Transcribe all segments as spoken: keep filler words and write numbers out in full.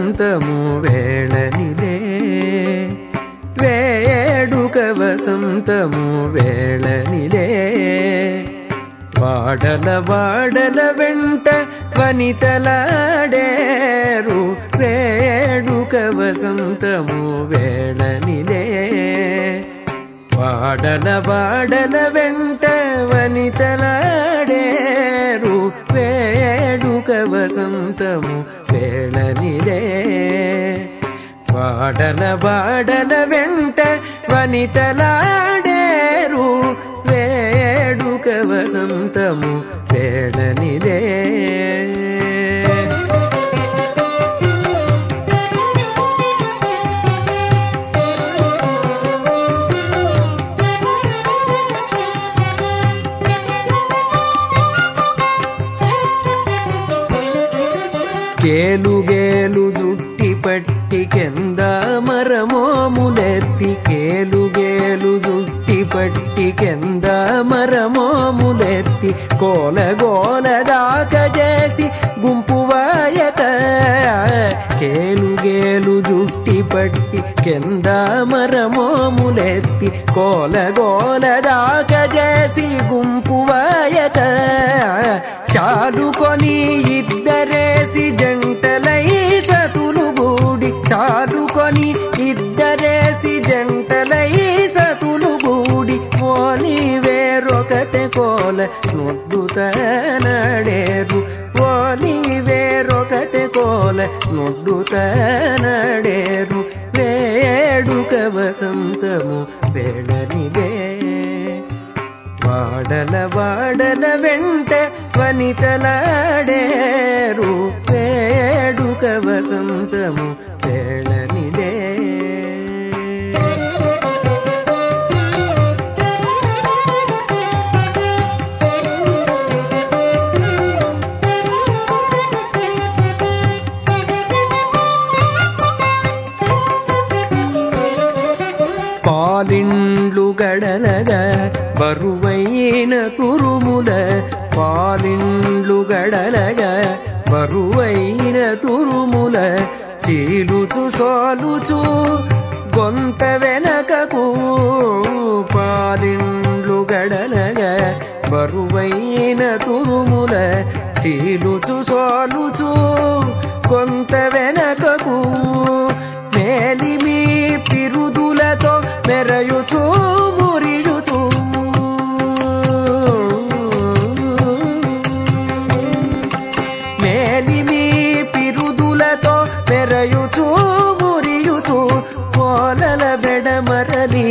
వసంతము వేళనిదే వేడుక వసంతము వేళనిదే వాడల వాడల వెంట వనితలాడేరు వేడుక వసంతము వేళనిదే వాడల వాడల వెంట వనితలాడేరు వేడుక వసంతము వేళనిదే వాడల వాడల వెంట వనితలాడేరు వేడుక వసంతము వేళనిదే కేలుగేలు జుట్టి పట్టి కెంద మరమోములెత్తి కేలుగేలు జుట్టి పట్టి కెంద మరమోములెత్తి కోల గోల దాక చేసి గుంపు వాయక కేలుగేలు జుట్టి పట్టి కెంద మరమోములెత్తి కోల గోల దాక చేసి గుంపు వాయక చాలుకొని ఇద్దరేసి జంటలై సతులు గూడి చాలుకొని ఇద్దరేసి జంటలై సతులు గూడి ఓని వేరొకతే కోల నొడ్డుతనడేరు ఓని వేరొకతే కోల నొడ్డుతనడేరు వేడుక వసంతము వేళనిదే వాడల వాడల వెంట వనితలాడేరు వేడుక వసంతము వేళనిదే పాలిండ్లు గడలగా బరువైన తురుముల పాలిండ్లు గడలగా బరువైన తురుముల చీలుచు సోలుచు గొంత వెనకకు పాలిండ్లు గడలగా బరువైన తురుముల చీలుచు సోలుచు గొంత వెనకకు మేలిమి పిరుదులతో మెరయుచు మురియుచు మేలిమి పిరుదులతో మెరయుచు మురియుచు కోలల బెడమరలి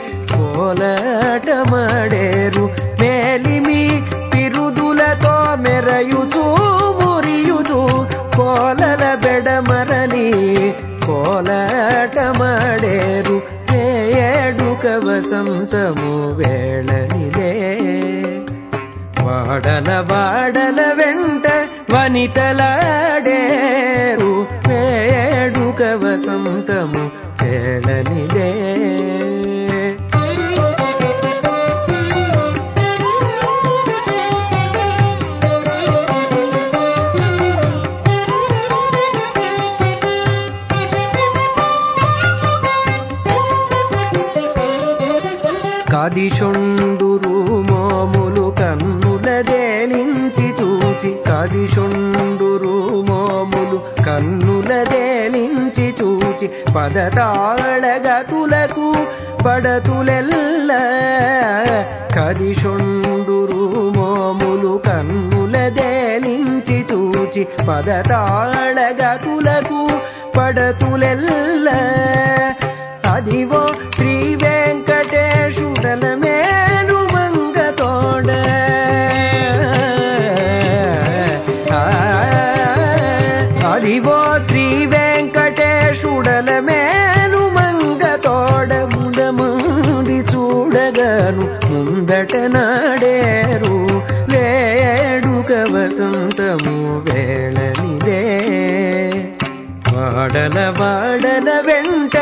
కోలాటమాడేరు మేలిమి పిరుదులతో మెరయుచు మురియుచు కోలల బెడమరలి కోలాటమాడేరు వేడుక వసంతము వేళనిదే వాడల వాడల వెంట వనితలాడేరు వేడుక వసంతము వేళనిదే కదిశొండురు మోములు కన్నుల దేలించి చూచి కదిశొండురు మోములు కన్నుల దేలించి చూచి పదతాళగతులకు పడతులెల్ల కదిశొండురు మోములు కన్నుల దేలించి చూచి పదతాళగతులకు పడతులెల్ల అదివో శ్రీ వెంకటేశుడల మేలు మంగతోడ అదివో శ్రీ వెంకటేశుడల మేలు మంగతోడ ముడమంది చూడగాను ముందట నాడేరు వేడుక వసంతము వేళనిదే వాడల వాడల వెంట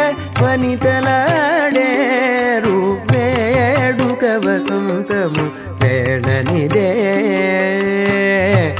వనితలాడేరు వేడుక వసంతము వేళనిదే